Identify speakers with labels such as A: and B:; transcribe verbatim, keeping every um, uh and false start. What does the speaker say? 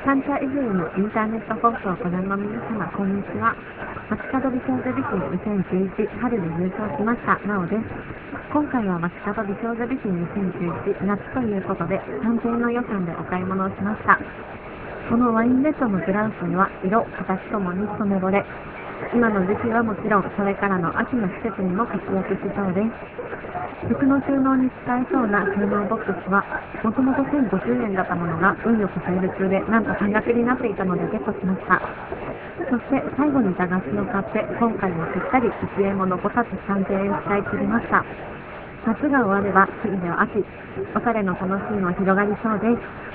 A: サンチャ エフエム インターネット放送をご覧の皆様、こんにちは。街角美少女美人にせんじゅういち春で優勝しましたなおです。今回は街角美少女美人にせんじゅういち夏ということでさんぜんえんの予算でお買い物をしました。このワインレッドのブラウスには色、形ともに一目惚れ。今の時期はもちろん、それからの秋の季節にも活躍しそうです。服の収納に使えそうな収納ボックスは、もともとせんごじゅうえんだったものが運よくセール中でなんと半額になっていたのでゲットしました。そして最後に駄菓子を買って、今回もぴったりいちえんも残さずさんぜんえん使い切りました。夏が終われば次の秋、おしゃれの楽しみも広がりそうです。